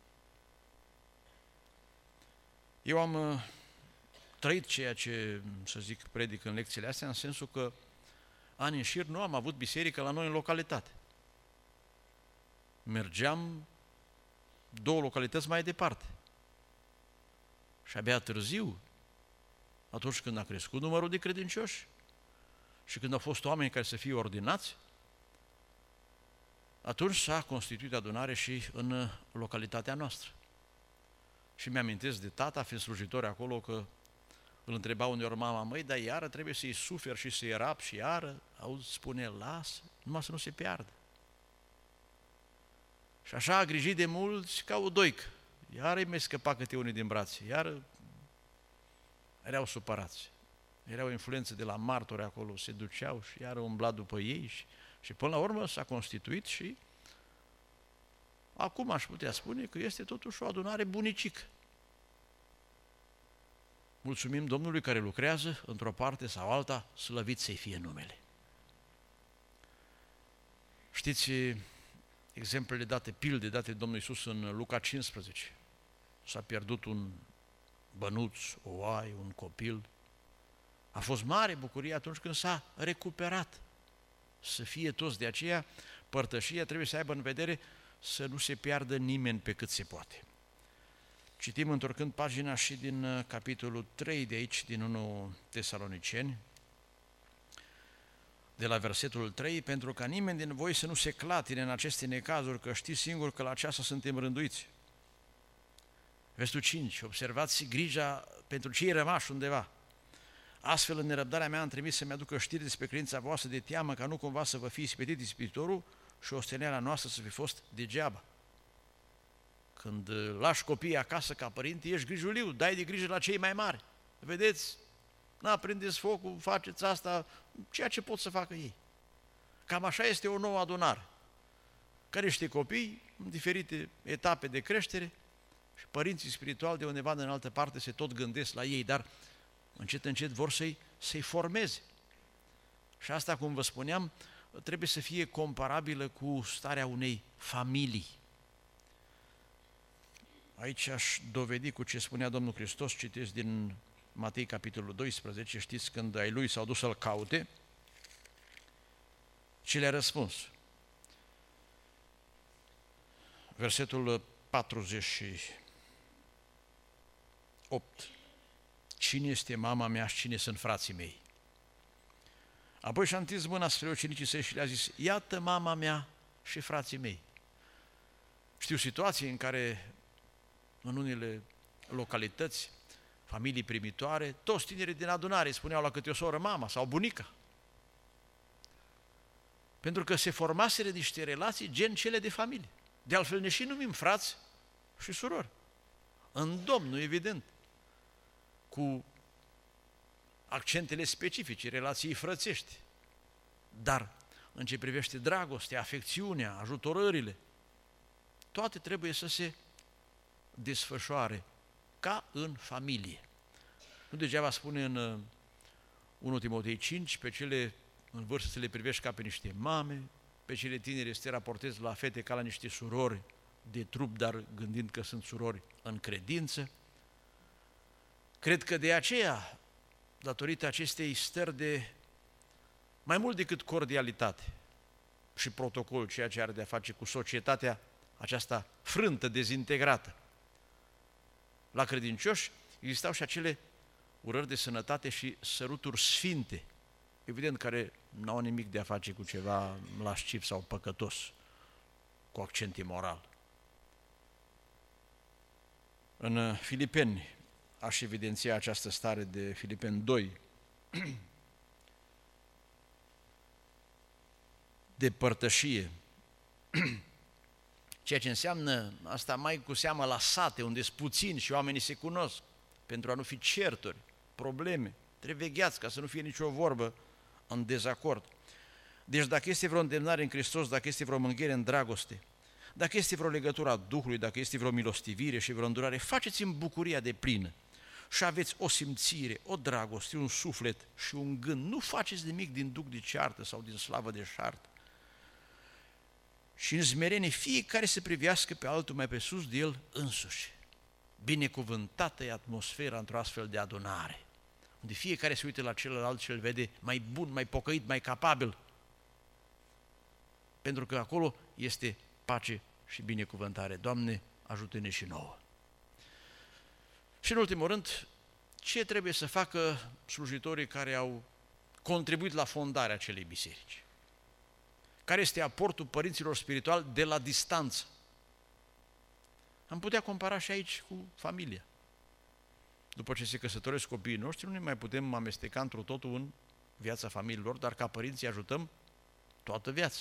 Eu am uh, trăit ceea ce, să zic, predic în lecțiile astea, în sensul că ani în șir nu am avut biserică la noi în localitate. Mergeam două localități mai departe. Și abia târziu, atunci când a crescut numărul de credincioși și când au fost oameni care să fie ordinați, atunci s-a constituit adunare și în localitatea noastră. Și mi-amintesc de tata, fiind slujitor acolo, că îl întreba uneori mama, măi, dar iară trebuie să-i suferi și să-i rap și iară, auzi, spune, lasă, numai să nu se piardă. Și așa a grijit de mulți ca o doică. Iară îi mai scăpa câte unii din brațe, iară erau supărați. Era o influență de la martori acolo, se duceau și iară umbla după ei și, și până la urmă s-a constituit și acum aș putea spune că este totuși o adunare bunicică. Mulțumim Domnului care lucrează într-o parte sau alta, slăvit să-i fie numele. Știți exemplele date, pilde date de Domnul Iisus în Luca cincisprezece. S-a pierdut un bănuț, o oaie, un copil. A fost mare bucurie atunci când s-a recuperat. Să fie toți, de aceea părtășia trebuie să aibă în vedere să nu se piardă nimeni pe cât se poate. Citim întorcând pagina și din capitolul trei de aici, din unu Tesaloniceni, de la versetul trei, pentru ca nimeni din voi să nu se clatine în aceste necazuri, că știți singur că la aceasta suntem rânduiți. Versetul cinci, observați grija pentru cei rămași undeva. Astfel, în nerăbdarea mea am trimis să-mi aducă știri despre credința voastră de teamă, ca nu cumva să vă fie ispitit ispititorul și osteneala noastră să fi fost degeaba. Când lași copiii acasă ca părinte, ești grijuliu, dai de grijă la cei mai mari. Vedeți? Na, prindeți focul, faceți asta, ceea ce pot să facă ei. Cam așa este o nouă adunare, care niște copii în diferite etape de creștere și părinții spirituali de undeva în altă parte se tot gândesc la ei, dar încet, încet vor să-i, să-i formeze. Și asta, cum vă spuneam, trebuie să fie comparabilă cu starea unei familii. Aici aș dovedi cu ce spunea Domnul Hristos, citesc din Matei, capitolul doisprezece, știți, când ai lui s-au dus să-l caute, ce le-a răspuns? Versetul patruzeci și opt. Cine este mama mea și cine sunt frații mei? Apoi și-a întins mâna spre ucenicii săi și le-a zis, iată mama mea și frații mei. Știu situații în care în unele localități, familii primitoare, toți tinerii din adunare spuneau la câte o soră mama sau bunica. Pentru că se formaseră niște relații gen cele de familie. De altfel ne și numim frați și surori. În Domnul, evident, cu accentele specifice, relații frățești. Dar în ce privește dragostea, afecțiunea, ajutorările, toate trebuie să se desfășoare ca în familie. Nu degeaba spune în unu Timotei cinci, pe cele în vârstă să le privești ca pe niște mame, pe cele tinere să te raportezi la fete ca la niște surori de trup, dar gândind că sunt surori în credință. Cred că de aceea, datorită acestei stări de mai mult decât cordialitate și protocol, ceea ce are de a face cu societatea aceasta frântă, dezintegrată, la credincioși existau și acele urări de sănătate și săruturi sfinte, evident, care nu au nimic de a face cu ceva lasciv sau păcătos, cu accent imoral. În Filipeni aș evidenția această stare de Filipeni doi, de părtășie, ceea ce înseamnă asta mai cu seamă la sate, unde sunt puțini și oamenii se cunosc, pentru a nu fi certuri, probleme, trebuie vegheați ca să nu fie nicio vorbă în dezacord. Deci dacă este vreo îndemnare în Hristos, dacă este vreo mânghiere în dragoste, dacă este vreo legătură a Duhului, dacă este vreo milostivire și vreo îndurare, faceți în bucuria de plină și aveți o simțire, o dragoste, un suflet și un gând. Nu faceți nimic din duc de ceartă sau din slavă de șartă. Și în smerenie fiecare să privească pe altul mai pe sus de el însuși. Binecuvântată e atmosfera într-o astfel de adunare, unde fiecare se uită la celălalt și îl vede mai bun, mai pocăit, mai capabil. Pentru că acolo este pace și binecuvântare. Doamne, ajută-ne și nouă. Și în ultimul rând, ce trebuie să facă slujitorii care au contribuit la fondarea acelei biserici? Care este aportul părinților spirituali de la distanță? Am putea compara și aici cu familia. După ce se căsătoresc copiii noștri, nu ne mai putem amesteca într-o totul în viața familiilor, dar ca părinți ajutăm toată viața.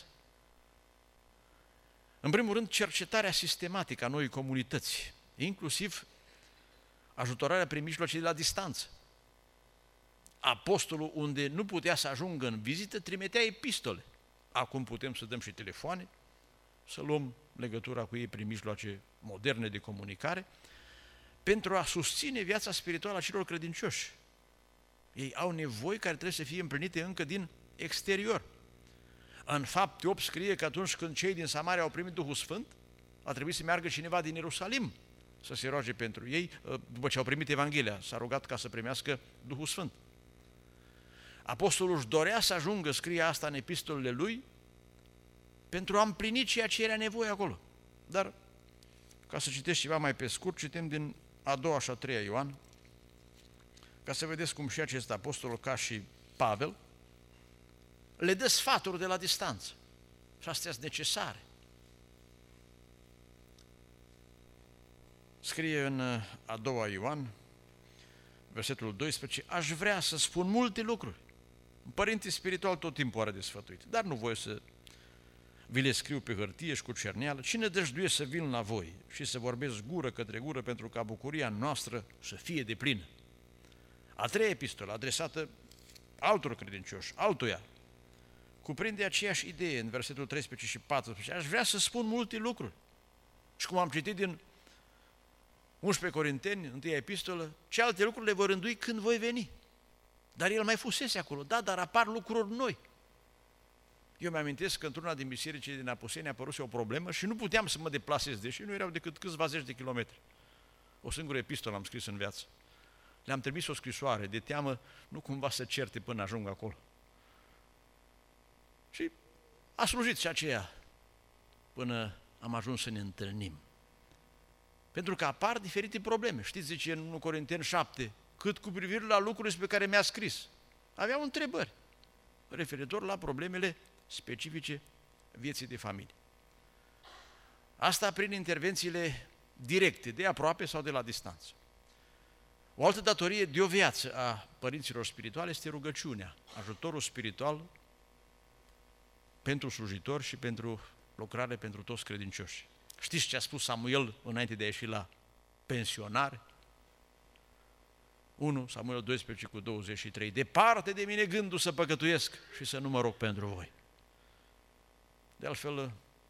În primul rând, cercetarea sistematică a noii comunități, inclusiv ajutorarea prin mijloace de la distanță. Apostolul, unde nu putea să ajungă în vizită, trimitea epistole. Acum putem să dăm și telefoane, să luăm legătura cu ei prin mijloace moderne de comunicare, pentru a susține viața spirituală a celor credincioși. Ei au nevoi care trebuie să fie împlinite încă din exterior. În Fapte opt scrie că atunci când cei din Samaria au primit Duhul Sfânt, a trebuit să meargă cineva din Ierusalim să se roage pentru ei, după ce au primit Evanghelia, s-a rugat ca să primească Duhul Sfânt. Apostolul își dorea să ajungă, scrie asta în epistolele lui, pentru a împlini ceea ce era nevoie acolo. Dar, ca să citesc ceva mai pe scurt, citim din a doua și a treia Ioan, ca să vedeți cum și acest apostol, ca și Pavel, le dă sfaturi de la distanță. Și astea sunt necesare. Scrie în a doua Ioan, versetul doisprezece, aș vrea să spun multe lucruri. Un părinte spiritual tot timpul are de sfătuit, dar nu voi să vi le scriu pe hârtie și cu cerneală. Cine dăjduie să vin la voi și să vorbesc gură către gură pentru ca bucuria noastră să fie deplină. A treia epistolă, adresată altor credincioși, altuia, cuprinde aceeași idee în versetul treisprezece și paisprezece. Aș vrea să spun multe lucruri. Și cum am citit din unsprezece Corinteni, întâia epistolă, ce alte lucruri le vor rândui când voi veni. Dar el mai fusese acolo, da, dar apar lucruri noi. Eu mi-amintesc că într-una din bisericile din Apuseni a apăruse o problemă și nu puteam să mă deplasez, deși nu erau decât câțiva zeci de kilometri. O singură epistolă am scris în viață. Le-am trimis o scrisoare de teamă, nu cumva să certe până ajung acolo. Și a slujit și aceea până am ajuns să ne întâlnim. Pentru că apar diferite probleme. Știți, zice în unu Corinteni șapte, cât cu privire la lucrurile pe care mi-a scris. Aveau întrebări referitor la problemele specifice vieții de familie. Asta prin intervențiile directe, de aproape sau de la distanță. O altă datorie de o viață a părinților spirituali este rugăciunea, ajutorul spiritual pentru slujitori și pentru lucrare pentru toți credincioși. Știți ce a spus Samuel înainte de a ieși la pensionare? unu Samuel doisprezece cu douăzeci și trei. Departe de mine gândul să păcătuiesc și să nu mă rog pentru voi. De altfel,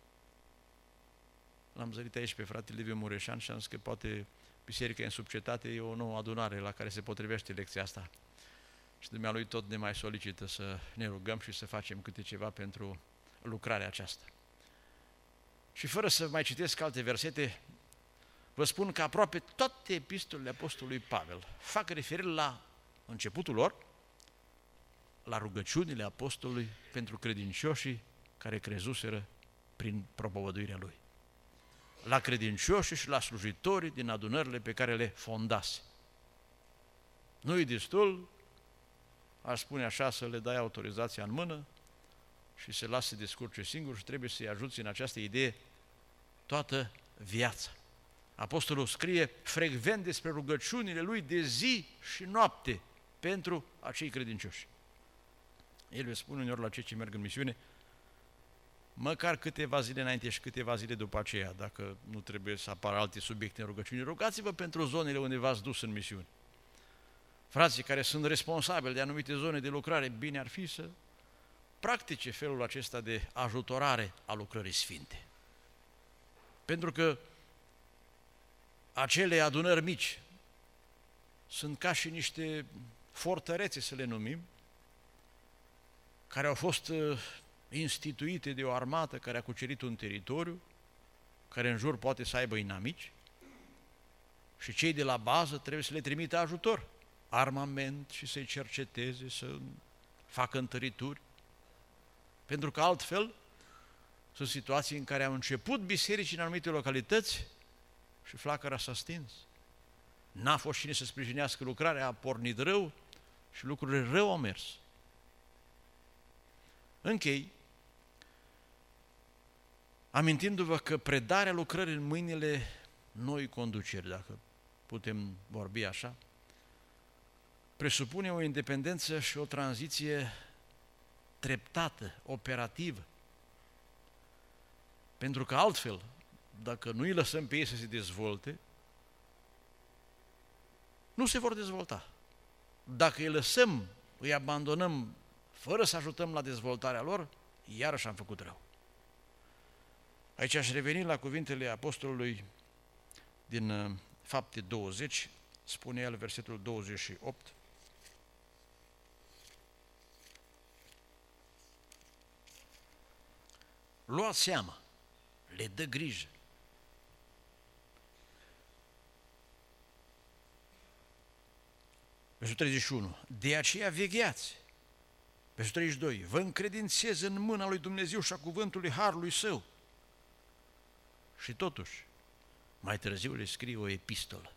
l-am zărit aici pe fratele Liviu Mureșan și am zis că poate biserica în subcetate e o nouă adunare la care se potrivește lecția asta. Și dumnealui tot ne mai solicită să ne rugăm și să facem câte ceva pentru lucrarea aceasta. Și fără să mai citesc alte versete, vă spun că aproape toate epistolele apostolului Pavel fac referire la începutul lor, la rugăciunile apostolului pentru credincioșii care crezuseră prin propovăduirea lui. La credincioșii și la slujitorii din adunările pe care le fondase. Nu-i destul, aș spune așa, să le dai autorizația în mână și se lasă să descurce singur și trebuie să-i ajuți în această idee toată viața. Apostolul scrie frecvent despre rugăciunile lui de zi și noapte pentru acei credincioși. El le spune uneori la cei ce merg în misiune, măcar câteva zile înainte și câteva zile după aceea, dacă nu trebuie să apară alte subiecte în rugăciune, rugați-vă pentru zonele unde v-ați dus în misiune. Frații care sunt responsabili de anumite zone de lucrare, bine ar fi să practice felul acesta de ajutorare a lucrării sfinte. Pentru că acele adunări mici sunt ca și niște fortărețe, să le numim, care au fost instituite de o armată care a cucerit un teritoriu, care în jur poate să aibă inamici, și cei de la bază trebuie să le trimită ajutor, armament și să-i cerceteze, să facă întărituri, pentru că altfel sunt situații în care au început biserici în anumite localități și flacăra s-a stins. N-a fost cine să sprijinească lucrarea, a pornit rău și lucrurile rău au mers. Închei, amintindu-vă că predarea lucrării în mâinile noi conduceri, dacă putem vorbi așa, presupune o independență și o tranziție treptată, operativă. Pentru că altfel, dacă nu îi lăsăm pe ei să se dezvolte, nu se vor dezvolta. Dacă îi lăsăm, îi abandonăm fără să ajutăm la dezvoltarea lor, iarăși am făcut rău. Aici aș reveni la cuvintele apostolului din Fapte douăzeci, spune el versetul douăzeci și opt. Luați seama, le dă grijă. Versetul treizeci și unu. De aceea vegheați. Versetul treizeci și doi. Vă încredințez în mâna lui Dumnezeu și a cuvântului harului său. Și totuși, mai târziu le scrie o epistolă.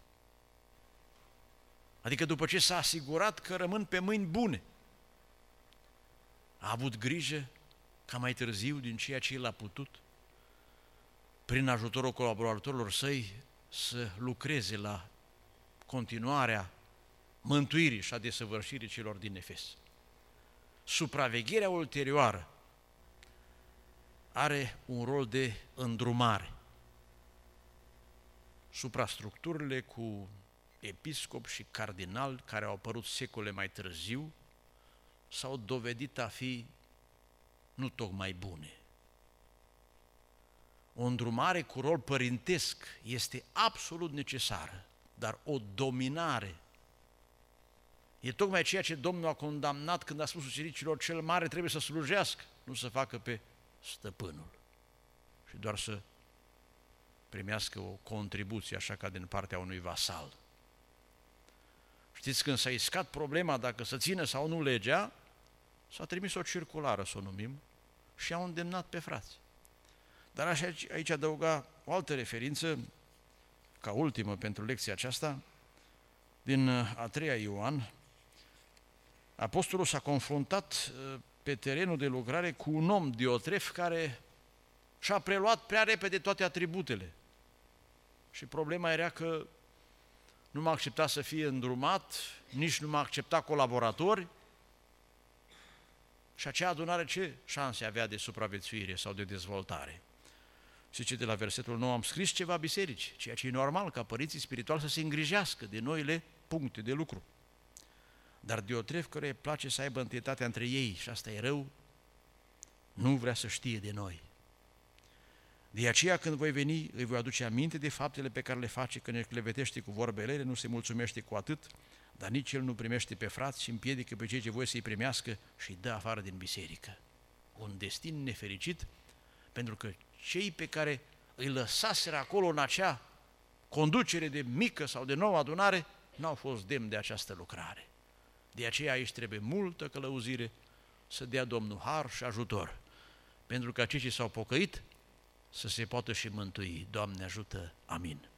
Adică după ce s-a asigurat că rămân pe mâini bune. A avut grijă ca mai târziu, din ceea ce el a putut, prin ajutorul colaboratorilor săi, să lucreze la continuarea mântuirii și a desăvârșirii celor din Efes. Supravegherea ulterioară are un rol de îndrumare. Suprastructurile cu episcop și cardinal care au apărut secole mai târziu s-au dovedit a fi nu tocmai bune. O îndrumare cu rol părintesc este absolut necesară, dar o dominare e tocmai ceea ce Domnul a condamnat când a spus ucenicilor: cel mare trebuie să slujească, nu să facă pe stăpânul, și doar să primească o contribuție, așa ca din partea unui vasal. Știți, când s-a iscat problema dacă să țină sau nu legea, s-a trimis o circulară, să o numim, și au îndemnat pe frați. Dar aș aici adăuga o altă referință, ca ultimă pentru lecția aceasta, din a treia Ioan. Apostolul s-a confruntat pe terenul de lucrare cu un om, Diotref, care și-a preluat prea repede toate atributele. Și problema era că nu m-a acceptat să fie îndrumat, nici nu m-a acceptat colaboratori. Și acea adunare ce șanse avea de supraviețuire sau de dezvoltare? Zice de la versetul nouă: am scris ceva biserici, ceea ce e normal ca părinții spirituali să se îngrijească de noile puncte de lucru. Dar Diotref, căruia îi place să aibă întâietatea între ei, și asta e rău, nu vrea să știe de noi. De aceea, când voi veni, îi voi aduce aminte de faptele pe care le face, că ne clevetește cu vorbele rele, nu se mulțumește cu atât, dar nici el nu primește pe frați și împiedică pe cei ce voi să-i primească și îi dă afară din biserică. Un destin nefericit, pentru că cei pe care îi lăsaseră acolo în acea conducere de mică sau de nouă adunare n-au fost demni de această lucrare. De aceea aici trebuie multă călăuzire, să dea Domnul har și ajutor, pentru că cei ce s-au pocăit să se poată și mântui. Doamne ajută! Amin.